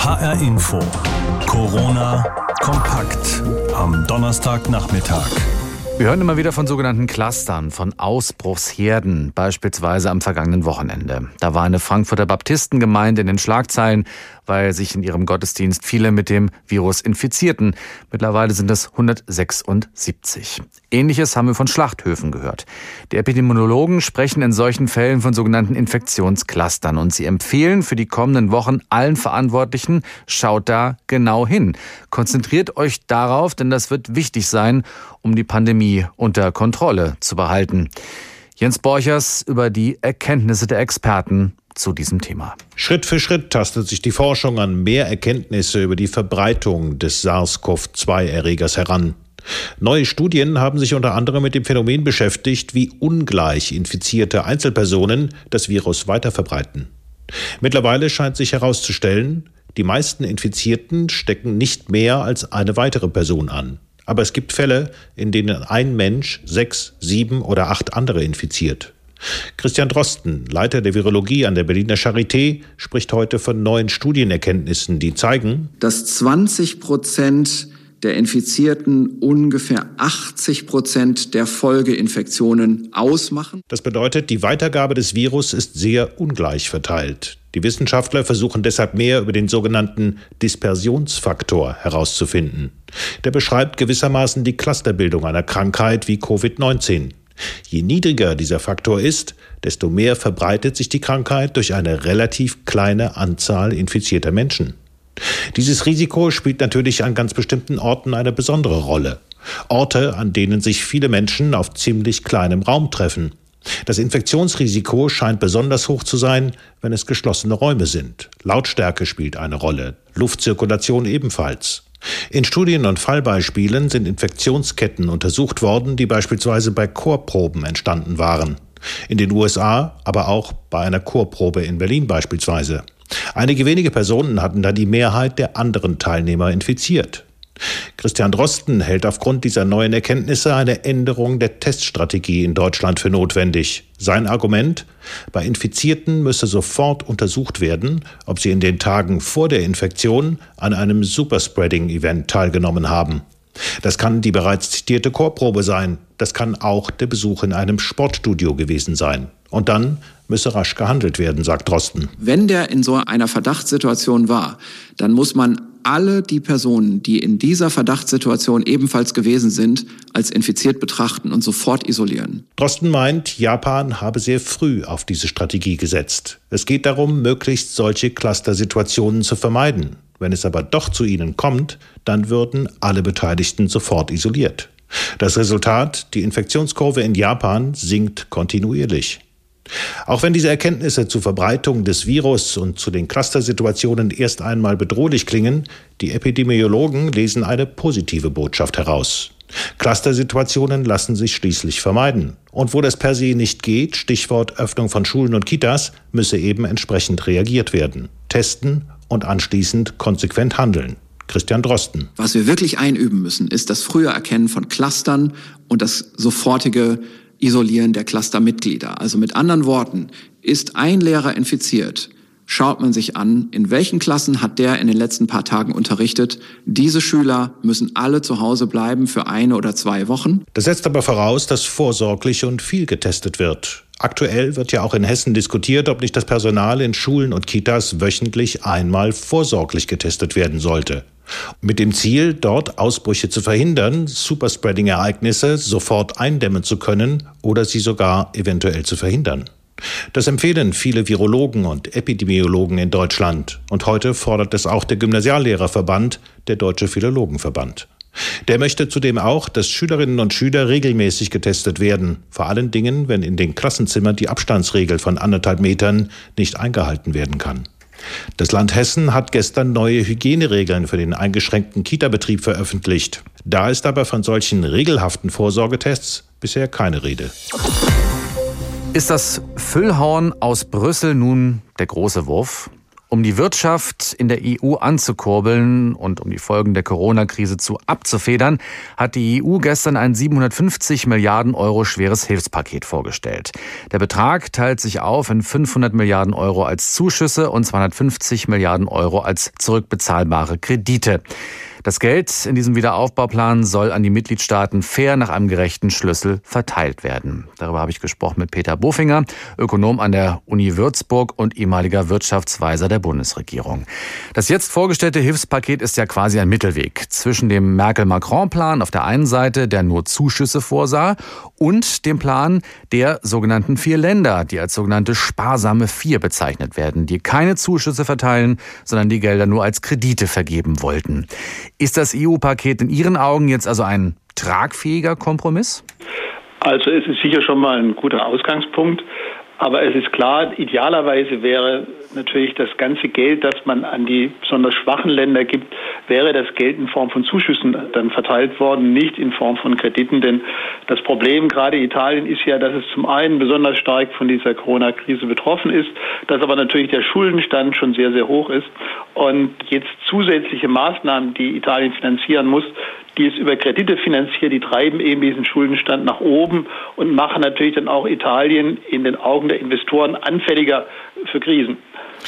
HR Info. Corona kompakt am Donnerstagnachmittag. Wir hören immer wieder von sogenannten Clustern, von Ausbruchsherden, beispielsweise am vergangenen Wochenende. Da war eine Frankfurter Baptistengemeinde in den Schlagzeilen, weil sich in ihrem Gottesdienst viele mit dem Virus infizierten. Mittlerweile sind es 176. Ähnliches haben wir von Schlachthöfen gehört. Die Epidemiologen sprechen in solchen Fällen von sogenannten Infektionsclustern und sie empfehlen für die kommenden Wochen allen Verantwortlichen, schaut da genau hin. Konzentriert euch darauf, denn das wird wichtig sein, um die Pandemie unter Kontrolle zu behalten. Jens Borchers über die Erkenntnisse der Experten zu diesem Thema. Schritt für Schritt tastet sich die Forschung an mehr Erkenntnisse über die Verbreitung des SARS-CoV-2-Erregers heran. Neue Studien haben sich unter anderem mit dem Phänomen beschäftigt, wie ungleich infizierte Einzelpersonen das Virus weiterverbreiten. Mittlerweile scheint sich herauszustellen, die meisten Infizierten stecken nicht mehr als eine weitere Person an. Aber es gibt Fälle, in denen ein Mensch 6, 7 oder 8 andere infiziert. Christian Drosten, Leiter der Virologie an der Berliner Charité, spricht heute von neuen Studienerkenntnissen, die zeigen, dass 20% der Infizierten ungefähr 80% der Folgeinfektionen ausmachen. Das bedeutet, die Weitergabe des Virus ist sehr ungleich verteilt. Die Wissenschaftler versuchen deshalb mehr über den sogenannten Dispersionsfaktor herauszufinden. Der beschreibt gewissermaßen die Clusterbildung einer Krankheit wie Covid-19. Je niedriger dieser Faktor ist, desto mehr verbreitet sich die Krankheit durch eine relativ kleine Anzahl infizierter Menschen. Dieses Risiko spielt natürlich an ganz bestimmten Orten eine besondere Rolle. Orte, an denen sich viele Menschen auf ziemlich kleinem Raum treffen. Das Infektionsrisiko scheint besonders hoch zu sein, wenn es geschlossene Räume sind. Lautstärke spielt eine Rolle, Luftzirkulation ebenfalls. In Studien und Fallbeispielen sind Infektionsketten untersucht worden, die beispielsweise bei Chorproben entstanden waren. In den USA, aber auch bei einer Chorprobe in Berlin beispielsweise. Einige wenige Personen hatten da die Mehrheit der anderen Teilnehmer infiziert. Christian Drosten hält aufgrund dieser neuen Erkenntnisse eine Änderung der Teststrategie in Deutschland für notwendig. Sein Argument: Bei Infizierten müsse sofort untersucht werden, ob sie in den Tagen vor der Infektion an einem Superspreading-Event teilgenommen haben. Das kann die bereits zitierte Chorprobe sein. Das kann auch der Besuch in einem Sportstudio gewesen sein. Und dann müsse rasch gehandelt werden, sagt Drosten. Wenn der in so einer Verdachtssituation war, dann muss man alle die Personen, die in dieser Verdachtssituation ebenfalls gewesen sind, als infiziert betrachten und sofort isolieren. Drosten meint, Japan habe sehr früh auf diese Strategie gesetzt. Es geht darum, möglichst solche Cluster-Situationen zu vermeiden. Wenn es aber doch zu ihnen kommt, dann würden alle Beteiligten sofort isoliert. Das Resultat: Die Infektionskurve in Japan sinkt kontinuierlich. Auch wenn diese Erkenntnisse zur Verbreitung des Virus und zu den Clustersituationen erst einmal bedrohlich klingen, die Epidemiologen lesen eine positive Botschaft heraus. Clustersituationen lassen sich schließlich vermeiden. Und wo das per se nicht geht, Stichwort Öffnung von Schulen und Kitas, müsse eben entsprechend reagiert werden. Testen und anschließend konsequent handeln. Christian Drosten. Was wir wirklich einüben müssen, ist das frühe Erkennen von Clustern und das sofortige Isolieren der Clustermitglieder. Also mit anderen Worten, ist ein Lehrer infiziert, schaut man sich an, in welchen Klassen hat der in den letzten paar Tagen unterrichtet. Diese Schüler müssen alle zu Hause bleiben für 1 oder 2 Wochen. Das setzt aber voraus, dass vorsorglich und viel getestet wird. Aktuell wird ja auch in Hessen diskutiert, ob nicht das Personal in Schulen und Kitas wöchentlich einmal vorsorglich getestet werden sollte. Mit dem Ziel, dort Ausbrüche zu verhindern, Superspreading-Ereignisse sofort eindämmen zu können oder sie sogar eventuell zu verhindern. Das empfehlen viele Virologen und Epidemiologen in Deutschland. Und heute fordert es auch der Gymnasiallehrerverband, der Deutsche Philologenverband. Der möchte zudem auch, dass Schülerinnen und Schüler regelmäßig getestet werden. Vor allen Dingen, wenn in den Klassenzimmern die Abstandsregel von 1,5 Metern nicht eingehalten werden kann. Das Land Hessen hat gestern neue Hygieneregeln für den eingeschränkten Kita-Betrieb veröffentlicht. Da ist aber von solchen regelhaften Vorsorgetests bisher keine Rede. Ist das Füllhorn aus Brüssel nun der große Wurf? Um die Wirtschaft in der EU anzukurbeln und um die Folgen der Corona-Krise abzufedern, hat die EU gestern ein 750 Milliarden Euro schweres Hilfspaket vorgestellt. Der Betrag teilt sich auf in 500 Milliarden Euro als Zuschüsse und 250 Milliarden Euro als zurückbezahlbare Kredite. Das Geld in diesem Wiederaufbauplan soll an die Mitgliedstaaten fair nach einem gerechten Schlüssel verteilt werden. Darüber habe ich gesprochen mit Peter Bofinger, Ökonom an der Uni Würzburg und ehemaliger Wirtschaftsweiser der Bundesregierung. Das jetzt vorgestellte Hilfspaket ist ja quasi ein Mittelweg zwischen dem Merkel-Macron-Plan auf der einen Seite, der nur Zuschüsse vorsah, und dem Plan der sogenannten 4 Länder, die als sogenannte sparsame 4 bezeichnet werden, die keine Zuschüsse verteilen, sondern die Gelder nur als Kredite vergeben wollten. Ist das EU-Paket in Ihren Augen jetzt also ein tragfähiger Kompromiss? Also es ist sicher schon mal ein guter Ausgangspunkt. Aber es ist klar, idealerweise wäre natürlich das ganze Geld, das man an die besonders schwachen Länder gibt, wäre das Geld in Form von Zuschüssen dann verteilt worden, nicht in Form von Krediten. Denn das Problem gerade Italien ist ja, dass es zum einen besonders stark von dieser Corona-Krise betroffen ist, dass aber natürlich der Schuldenstand schon sehr, sehr hoch ist. Und jetzt zusätzliche Maßnahmen, die Italien finanzieren muss, die es über Kredite finanziert, die treiben eben diesen Schuldenstand nach oben und machen natürlich dann auch Italien in den Augen der Investoren anfälliger für Krisen.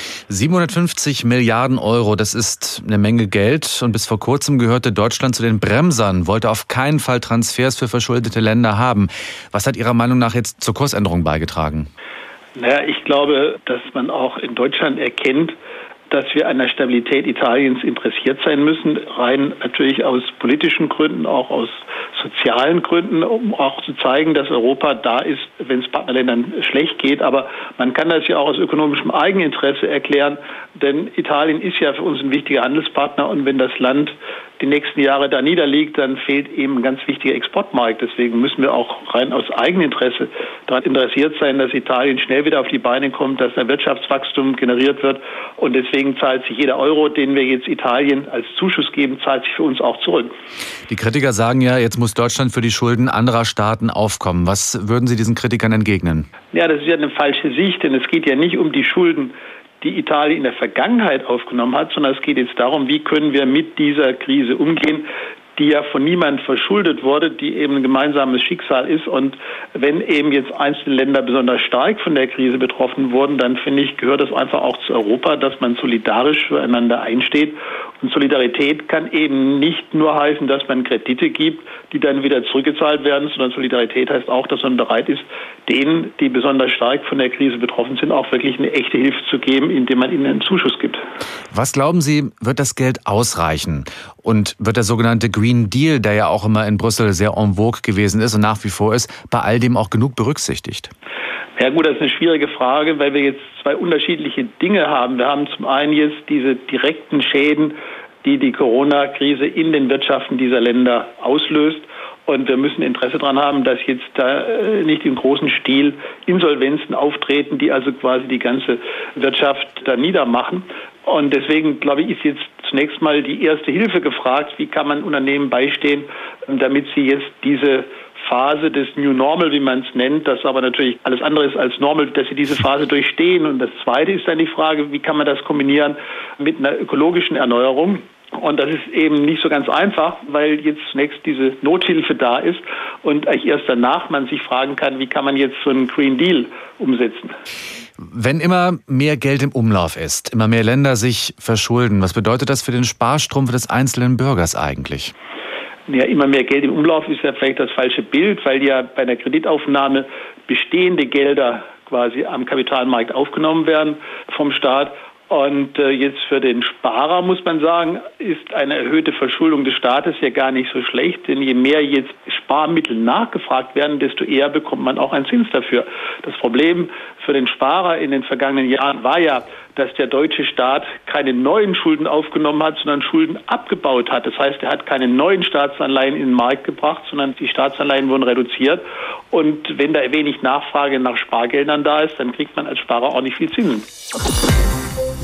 750 Milliarden Euro, das ist eine Menge Geld. Und bis vor kurzem gehörte Deutschland zu den Bremsern, wollte auf keinen Fall Transfers für verschuldete Länder haben. Was hat Ihrer Meinung nach jetzt zur Kursänderung beigetragen? Naja, ich glaube, dass man auch in Deutschland erkennt, dass wir an der Stabilität Italiens interessiert sein müssen, rein natürlich aus politischen Gründen, auch aus sozialen Gründen, um auch zu zeigen, dass Europa da ist, wenn es Partnerländern schlecht geht. Aber man kann das ja auch aus ökonomischem Eigeninteresse erklären, denn Italien ist ja für uns ein wichtiger Handelspartner und wenn das Land die nächsten Jahre da niederliegt, dann fehlt eben ein ganz wichtiger Exportmarkt. Deswegen müssen wir auch rein aus Eigeninteresse daran interessiert sein, dass Italien schnell wieder auf die Beine kommt, dass ein Wirtschaftswachstum generiert wird. Und deswegen zahlt sich jeder Euro, den wir jetzt Italien als Zuschuss geben, zahlt sich für uns auch zurück. Die Kritiker sagen ja, jetzt muss Deutschland für die Schulden anderer Staaten aufkommen. Was würden Sie diesen Kritikern entgegnen? Ja, das ist ja eine falsche Sicht, denn es geht ja nicht um die Schulden, die Italien in der Vergangenheit aufgenommen hat, sondern es geht jetzt darum, wie können wir mit dieser Krise umgehen, die ja von niemand verschuldet wurde, die eben ein gemeinsames Schicksal ist. Und wenn eben jetzt einzelne Länder besonders stark von der Krise betroffen wurden, dann finde ich, gehört das einfach auch zu Europa, dass man solidarisch füreinander einsteht. Und Solidarität kann eben nicht nur heißen, dass man Kredite gibt, die dann wieder zurückgezahlt werden, sondern Solidarität heißt auch, dass man bereit ist, denen, die besonders stark von der Krise betroffen sind, auch wirklich eine echte Hilfe zu geben, indem man ihnen einen Zuschuss gibt. Was glauben Sie, wird das Geld ausreichen? Und wird der sogenannte Green Deal, der ja auch immer in Brüssel sehr en vogue gewesen ist und nach wie vor ist, bei all dem auch genug berücksichtigt? Ja gut, das ist eine schwierige Frage, weil wir jetzt 2 unterschiedliche Dinge haben. Wir haben zum einen jetzt diese direkten Schäden, die die Corona-Krise in den Wirtschaften dieser Länder auslöst. Und wir müssen Interesse daran haben, dass jetzt da nicht im großen Stil Insolvenzen auftreten, die also quasi die ganze Wirtschaft da niedermachen. Und deswegen, glaube ich, ist jetzt zunächst mal die erste Hilfe gefragt. Wie kann man Unternehmen beistehen, damit sie jetzt diese Phase des New Normal, wie man es nennt, das aber natürlich alles andere ist als normal, dass sie diese Phase durchstehen. Und das Zweite ist dann die Frage, wie kann man das kombinieren mit einer ökologischen Erneuerung? Und das ist eben nicht so ganz einfach, weil jetzt zunächst diese Nothilfe da ist und eigentlich erst danach man sich fragen kann, wie kann man jetzt so einen Green Deal umsetzen. Wenn immer mehr Geld im Umlauf ist, immer mehr Länder sich verschulden, was bedeutet das für den Sparstrumpf des einzelnen Bürgers eigentlich? Ja, immer mehr Geld im Umlauf ist ja vielleicht das falsche Bild, weil ja bei einer Kreditaufnahme bestehende Gelder quasi am Kapitalmarkt aufgenommen werden vom Staat. Und jetzt für den Sparer, muss man sagen, ist eine erhöhte Verschuldung des Staates ja gar nicht so schlecht. Denn je mehr jetzt Sparmittel nachgefragt werden, desto eher bekommt man auch einen Zins dafür. Das Problem für den Sparer in den vergangenen Jahren war ja, dass der deutsche Staat keine neuen Schulden aufgenommen hat, sondern Schulden abgebaut hat. Das heißt, er hat keine neuen Staatsanleihen in den Markt gebracht, sondern die Staatsanleihen wurden reduziert. Und wenn da wenig Nachfrage nach Spargeldern da ist, dann kriegt man als Sparer auch nicht viel Zinsen.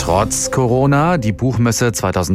Trotz Corona, die Buchmesse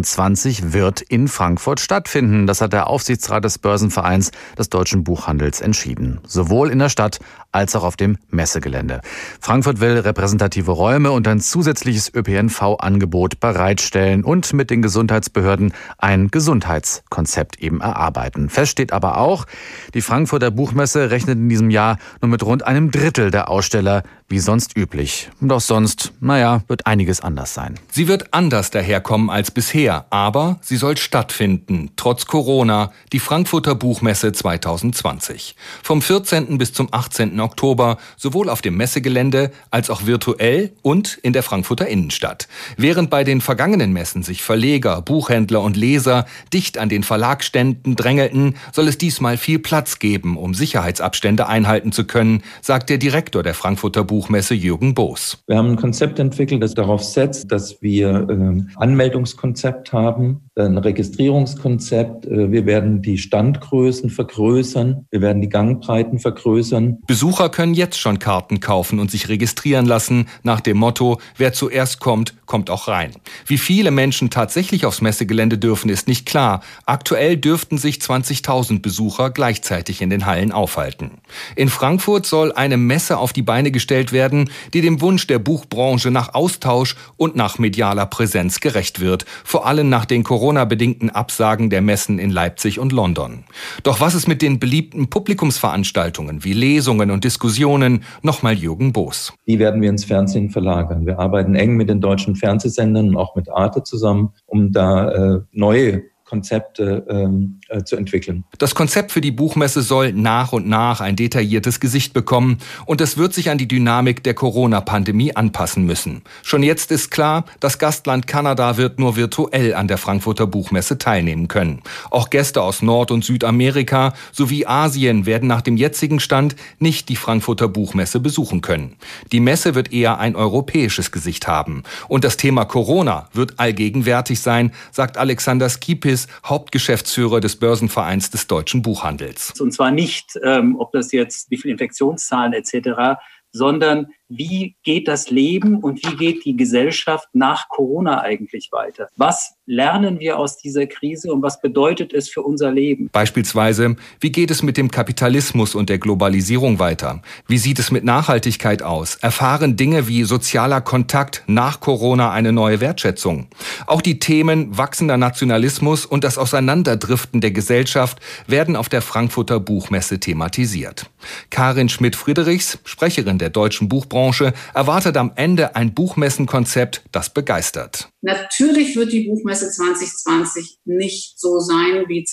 2020 wird in Frankfurt stattfinden. Das hat der Aufsichtsrat des Börsenvereins des Deutschen Buchhandels entschieden. Sowohl in der Stadt als auch auf dem Messegelände. Frankfurt will repräsentative Räume und ein zusätzliches ÖPNV-Angebot bereitstellen und mit den Gesundheitsbehörden ein Gesundheitskonzept eben erarbeiten. Fest steht aber auch, die Frankfurter Buchmesse rechnet in diesem Jahr nur mit rund einem Drittel der Aussteller wie sonst üblich. Doch sonst, wird einiges anders sein. Sie wird anders daherkommen als bisher, aber sie soll stattfinden, trotz Corona, die Frankfurter Buchmesse 2020. Vom 14. bis zum 18. Oktober, sowohl auf dem Messegelände als auch virtuell und in der Frankfurter Innenstadt. Während bei den vergangenen Messen sich Verleger, Buchhändler und Leser dicht an den Verlagsständen drängelten, soll es diesmal viel Platz geben, um Sicherheitsabstände einhalten zu können, sagt der Direktor der Frankfurter Buchmesse Jürgen Boos. Wir haben ein Konzept entwickelt, das darauf setzt, dass wir Anmeldungskonzept haben, ein Registrierungskonzept. Wir werden die Standgrößen vergrößern, wir werden die Gangbreiten vergrößern. Besucher können jetzt schon Karten kaufen und sich registrieren lassen, nach dem Motto, wer zuerst kommt, kommt auch rein. Wie viele Menschen tatsächlich aufs Messegelände dürfen, ist nicht klar. Aktuell dürften sich 20.000 Besucher gleichzeitig in den Hallen aufhalten. In Frankfurt soll eine Messe auf die Beine gestellt werden, die dem Wunsch der Buchbranche nach Austausch und nach medialer Präsenz gerecht wird, vor allem nach den Corona-bedingten Absagen der Messen in Leipzig und London. Doch was ist mit den beliebten Publikumsveranstaltungen wie Lesungen und Diskussionen? Nochmal Jürgen Boos. Die werden wir ins Fernsehen verlagern. Wir arbeiten eng mit den deutschen Fernsehsendern und auch mit Arte zusammen, um da neue Konzepte zu entwickeln. Das Konzept für die Buchmesse soll nach und nach ein detailliertes Gesicht bekommen und es wird sich an die Dynamik der Corona-Pandemie anpassen müssen. Schon jetzt ist klar, das Gastland Kanada wird nur virtuell an der Frankfurter Buchmesse teilnehmen können. Auch Gäste aus Nord- und Südamerika sowie Asien werden nach dem jetzigen Stand nicht die Frankfurter Buchmesse besuchen können. Die Messe wird eher ein europäisches Gesicht haben. Und das Thema Corona wird allgegenwärtig sein, sagt Alexander Skipis, Hauptgeschäftsführer des Börsenvereins des Deutschen Buchhandels. Und zwar nicht, ob das jetzt, wie viele Infektionszahlen etc., sondern wie geht das Leben und wie geht die Gesellschaft nach Corona eigentlich weiter? Was lernen wir aus dieser Krise und was bedeutet es für unser Leben? Beispielsweise, wie geht es mit dem Kapitalismus und der Globalisierung weiter? Wie sieht es mit Nachhaltigkeit aus? Erfahren Dinge wie sozialer Kontakt nach Corona eine neue Wertschätzung? Auch die Themen wachsender Nationalismus und das Auseinanderdriften der Gesellschaft werden auf der Frankfurter Buchmesse thematisiert. Karin Schmidt-Friedrichs, Sprecherin der Deutschen Buchbranche, erwartet am Ende ein Buchmessenkonzept, das begeistert. Natürlich wird die Buchmesse 2020 nicht so sein wie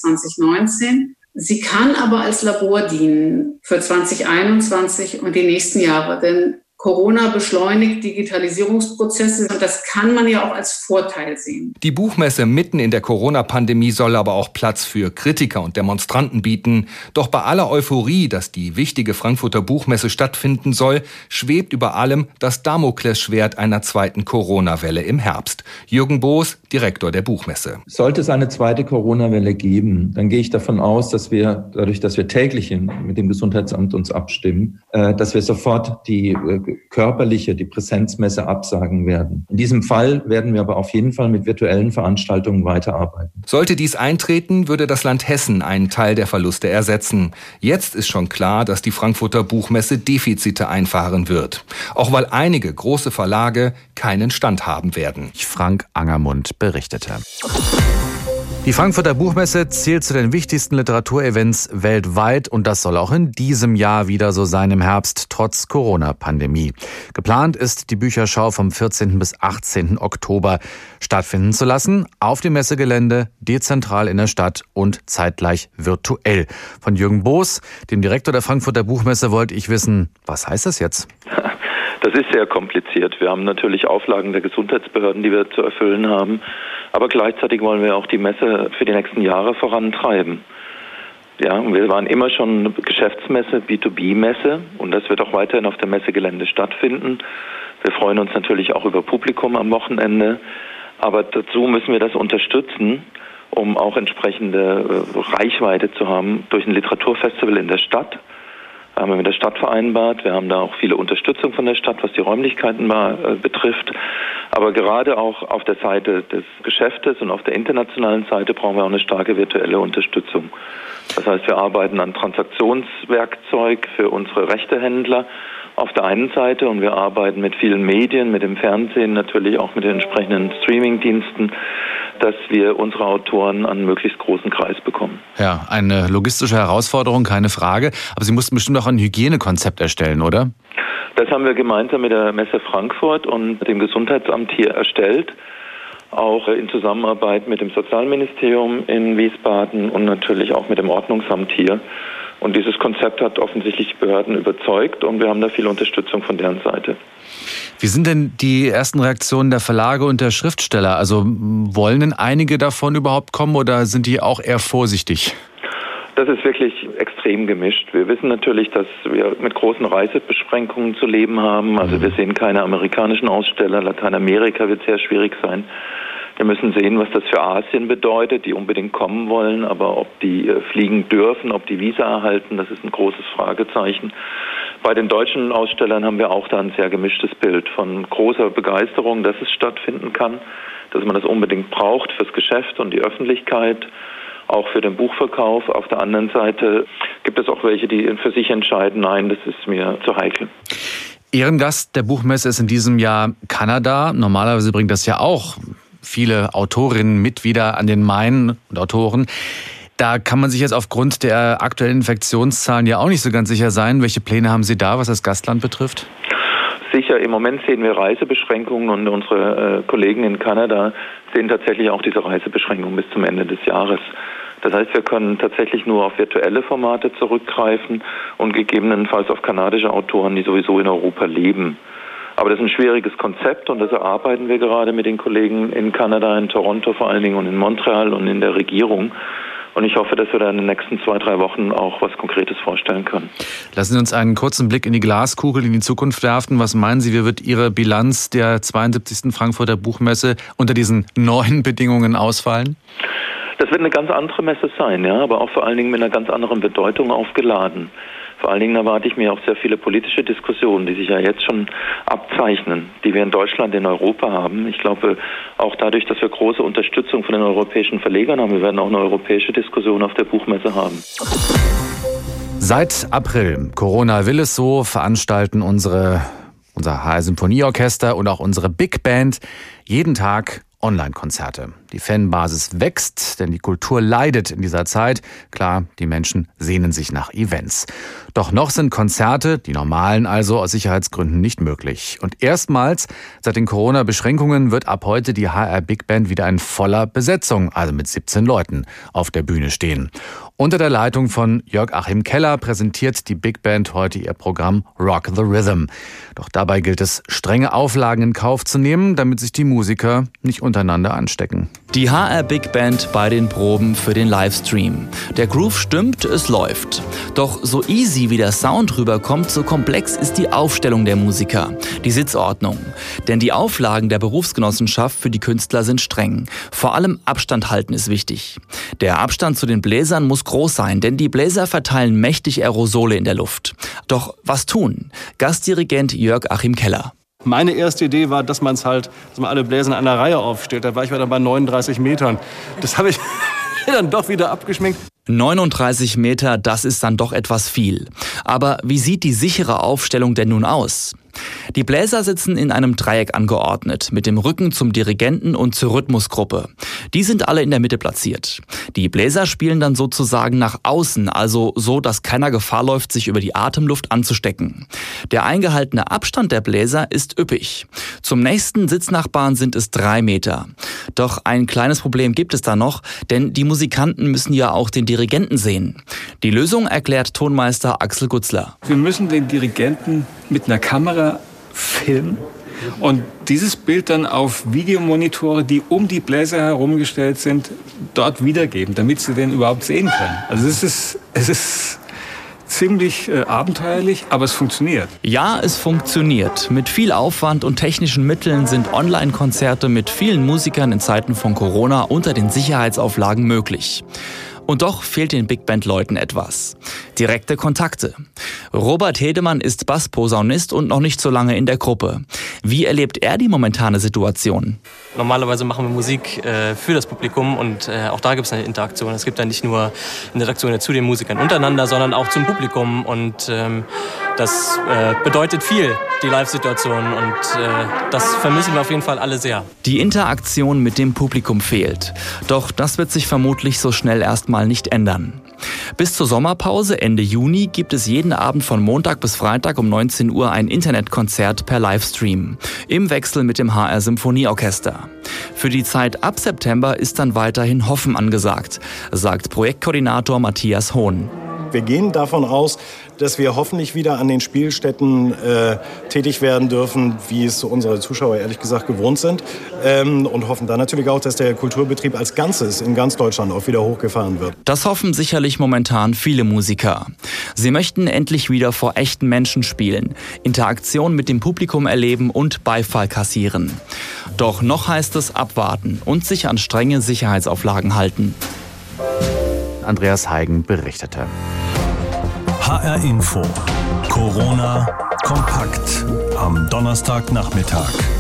2019. Sie kann aber als Labor dienen für 2021 und die nächsten Jahre, denn Corona beschleunigt Digitalisierungsprozesse und das kann man ja auch als Vorteil sehen. Die Buchmesse mitten in der Corona-Pandemie soll aber auch Platz für Kritiker und Demonstranten bieten. Doch bei aller Euphorie, dass die wichtige Frankfurter Buchmesse stattfinden soll, schwebt über allem das Damoklesschwert einer zweiten Corona-Welle im Herbst. Jürgen Boos, Direktor der Buchmesse. Sollte es eine zweite Corona-Welle geben, dann gehe ich davon aus, dass wir, dadurch, dass wir täglich mit dem Gesundheitsamt uns abstimmen, dass wir sofort die Präsenzmesse absagen werden. In diesem Fall werden wir aber auf jeden Fall mit virtuellen Veranstaltungen weiterarbeiten. Sollte dies eintreten, würde das Land Hessen einen Teil der Verluste ersetzen. Jetzt ist schon klar, dass die Frankfurter Buchmesse Defizite einfahren wird. Auch weil einige große Verlage keinen Stand haben werden. Frank Angermund berichtete. Die Frankfurter Buchmesse zählt zu den wichtigsten Literaturevents weltweit und das soll auch in diesem Jahr wieder so sein im Herbst, trotz Corona-Pandemie. Geplant ist, die Bücherschau vom 14. bis 18. Oktober stattfinden zu lassen, auf dem Messegelände, dezentral in der Stadt und zeitgleich virtuell. Von Jürgen Boos, dem Direktor der Frankfurter Buchmesse, wollte ich wissen, was heißt das jetzt? Das ist sehr kompliziert. Wir haben natürlich Auflagen der Gesundheitsbehörden, die wir zu erfüllen haben. Aber gleichzeitig wollen wir auch die Messe für die nächsten Jahre vorantreiben. Ja, wir waren immer schon eine Geschäftsmesse, B2B-Messe und das wird auch weiterhin auf dem Messegelände stattfinden. Wir freuen uns natürlich auch über Publikum am Wochenende. Aber dazu müssen wir das unterstützen, um auch entsprechende Reichweite zu haben durch ein Literaturfestival in der Stadt. Haben wir mit der Stadt vereinbart. Wir haben da auch viele Unterstützung von der Stadt, was die Räumlichkeiten betrifft. Aber gerade auch auf der Seite des Geschäftes und auf der internationalen Seite brauchen wir auch eine starke virtuelle Unterstützung. Das heißt, wir arbeiten an Transaktionswerkzeug für unsere Rechtehändler auf der einen Seite und wir arbeiten mit vielen Medien, mit dem Fernsehen, natürlich auch mit den entsprechenden Streamingdiensten, dass wir unsere Autoren an einen möglichst großen Kreis bekommen. Ja, eine logistische Herausforderung, keine Frage. Aber Sie mussten bestimmt auch ein Hygienekonzept erstellen, oder? Das haben wir gemeinsam mit der Messe Frankfurt und dem Gesundheitsamt hier erstellt. Auch in Zusammenarbeit mit dem Sozialministerium in Wiesbaden und natürlich auch mit dem Ordnungsamt hier. Und dieses Konzept hat offensichtlich die Behörden überzeugt und wir haben da viel Unterstützung von deren Seite. Wie sind denn die ersten Reaktionen der Verlage und der Schriftsteller? Also wollen denn einige davon überhaupt kommen oder sind die auch eher vorsichtig? Das ist wirklich extrem gemischt. Wir wissen natürlich, dass wir mit großen Reisebeschränkungen zu leben haben. Also wir sehen keine amerikanischen Aussteller. Lateinamerika wird sehr schwierig sein. Wir müssen sehen, was das für Asien bedeutet, die unbedingt kommen wollen, aber ob die fliegen dürfen, ob die Visa erhalten, das ist ein großes Fragezeichen. Bei den deutschen Ausstellern haben wir auch da ein sehr gemischtes Bild von großer Begeisterung, dass es stattfinden kann, dass man das unbedingt braucht fürs Geschäft und die Öffentlichkeit, auch für den Buchverkauf. Auf der anderen Seite gibt es auch welche, die für sich entscheiden, nein, das ist mir zu heikel. Ehrengast der Buchmesse ist in diesem Jahr Kanada. Normalerweise bringt das ja auch viele Autorinnen mit wieder an den Main und Autoren. Da kann man sich jetzt aufgrund der aktuellen Infektionszahlen ja auch nicht so ganz sicher sein. Welche Pläne haben Sie da, was das Gastland betrifft? Sicher, im Moment sehen wir Reisebeschränkungen und unsere Kollegen in Kanada sehen tatsächlich auch diese Reisebeschränkungen bis zum Ende des Jahres. Das heißt, wir können tatsächlich nur auf virtuelle Formate zurückgreifen und gegebenenfalls auf kanadische Autoren, die sowieso in Europa leben. Aber das ist ein schwieriges Konzept und das erarbeiten wir gerade mit den Kollegen in Kanada, in Toronto vor allen Dingen und in Montreal und in der Regierung. Und ich hoffe, dass wir da in den nächsten 2-3 Wochen auch was Konkretes vorstellen können. Lassen Sie uns einen kurzen Blick in die Glaskugel, in die Zukunft werfen. Was meinen Sie, wie wird Ihre Bilanz der 72. Frankfurter Buchmesse unter diesen neuen Bedingungen ausfallen? Das wird eine ganz andere Messe sein, ja, aber auch vor allen Dingen mit einer ganz anderen Bedeutung aufgeladen. Vor allen Dingen erwarte ich mir auch sehr viele politische Diskussionen, die sich ja jetzt schon abzeichnen, die wir in Deutschland, in Europa haben. Ich glaube, auch dadurch, dass wir große Unterstützung von den europäischen Verlegern haben, wir werden auch eine europäische Diskussion auf der Buchmesse haben. Seit April, Corona will es so, veranstalten unser HR Symphonieorchester und auch unsere Big Band jeden Tag Online-Konzerte. Die Fanbasis wächst, denn die Kultur leidet in dieser Zeit. Klar, die Menschen sehnen sich nach Events. Doch noch sind Konzerte, die normalen also, aus Sicherheitsgründen nicht möglich. Und erstmals seit den Corona-Beschränkungen wird ab heute die HR Big Band wieder in voller Besetzung, also mit 17 Leuten, auf der Bühne stehen. Unter der Leitung von Jörg-Achim Keller präsentiert die Big Band heute ihr Programm Rock the Rhythm. Doch dabei gilt es, strenge Auflagen in Kauf zu nehmen, damit sich die Musiker nicht untereinander anstecken. Die HR Big Band bei den Proben für den Livestream. Der Groove stimmt, es läuft. Doch so easy wie der Sound rüberkommt, so komplex ist die Aufstellung der Musiker, die Sitzordnung. Denn die Auflagen der Berufsgenossenschaft für die Künstler sind streng. Vor allem Abstand halten ist wichtig. Der Abstand zu den Bläsern muss groß sein, denn die Bläser verteilen mächtig Aerosole in der Luft. Doch was tun? Gastdirigent Jörg-Achim Keller. Meine erste Idee war, dass man alle Bläser in einer Reihe aufstellt. Da war ich dann bei 39 Metern. Das habe ich dann doch wieder abgeschminkt. 39 Meter, das ist dann doch etwas viel. Aber wie sieht die sichere Aufstellung denn nun aus? Die Bläser sitzen in einem Dreieck angeordnet, mit dem Rücken zum Dirigenten und zur Rhythmusgruppe. Die sind alle in der Mitte platziert. Die Bläser spielen dann sozusagen nach außen, also so, dass keiner Gefahr läuft, sich über die Atemluft anzustecken. Der eingehaltene Abstand der Bläser ist üppig. Zum nächsten Sitznachbarn sind es 3 Meter. Doch ein kleines Problem gibt es da noch, denn die Musikanten müssen ja auch den Dirigenten sehen. Die Lösung erklärt Tonmeister Axel Gutzler. Wir müssen den Dirigenten mit einer Kamera filmen und dieses Bild dann auf Videomonitore, die um die Bläser herumgestellt sind, dort wiedergeben, damit sie den überhaupt sehen können. Also es ist ziemlich abenteuerlich, aber es funktioniert. Ja, es funktioniert. Mit viel Aufwand und technischen Mitteln sind Online-Konzerte mit vielen Musikern in Zeiten von Corona unter den Sicherheitsauflagen möglich. Und doch fehlt den Big Band-Leuten etwas. Direkte Kontakte. Robert Hedemann ist Bassposaunist und noch nicht so lange in der Gruppe. Wie erlebt er die momentane Situation? Normalerweise machen wir Musik für das Publikum und auch da gibt es eine Interaktion. Es gibt dann nicht nur Interaktionen zu den Musikern untereinander, sondern auch zum Publikum und das bedeutet viel, die Live-Situation und das vermissen wir auf jeden Fall alle sehr. Die Interaktion mit dem Publikum fehlt. Doch das wird sich vermutlich so schnell erstmal nicht ändern. Bis zur Sommerpause Ende Juni gibt es jeden Abend von Montag bis Freitag um 19 Uhr ein Internetkonzert per Livestream. Im Wechsel mit dem HR Symphonieorchester. Für die Zeit ab September ist dann weiterhin Hoffen angesagt, sagt Projektkoordinator Matthias Hohn. Wir gehen davon aus, dass wir hoffentlich wieder an den Spielstätten tätig werden dürfen, wie es unsere Zuschauer ehrlich gesagt gewohnt sind. Und hoffen dann natürlich auch, dass der Kulturbetrieb als Ganzes in ganz Deutschland auch wieder hochgefahren wird. Das hoffen sicherlich momentan viele Musiker. Sie möchten endlich wieder vor echten Menschen spielen, Interaktion mit dem Publikum erleben und Beifall kassieren. Doch noch heißt es abwarten und sich an strenge Sicherheitsauflagen halten. Andreas Heigen berichtete. HR Info. Corona kompakt am Donnerstagnachmittag.